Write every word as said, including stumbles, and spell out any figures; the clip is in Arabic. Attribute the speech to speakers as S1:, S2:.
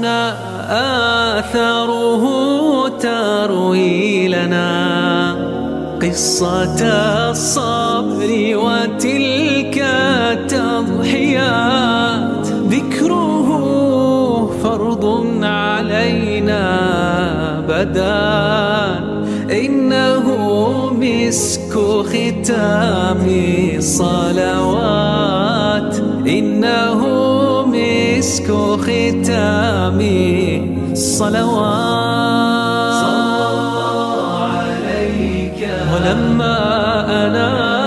S1: هنا آثاره تروي لنا قصة الصبر وتلك التضحيات. ذكره فرض علينا بدا، إنه مسك ختام الصلوات، إنه مسك ختام الصلوات. ولما أنا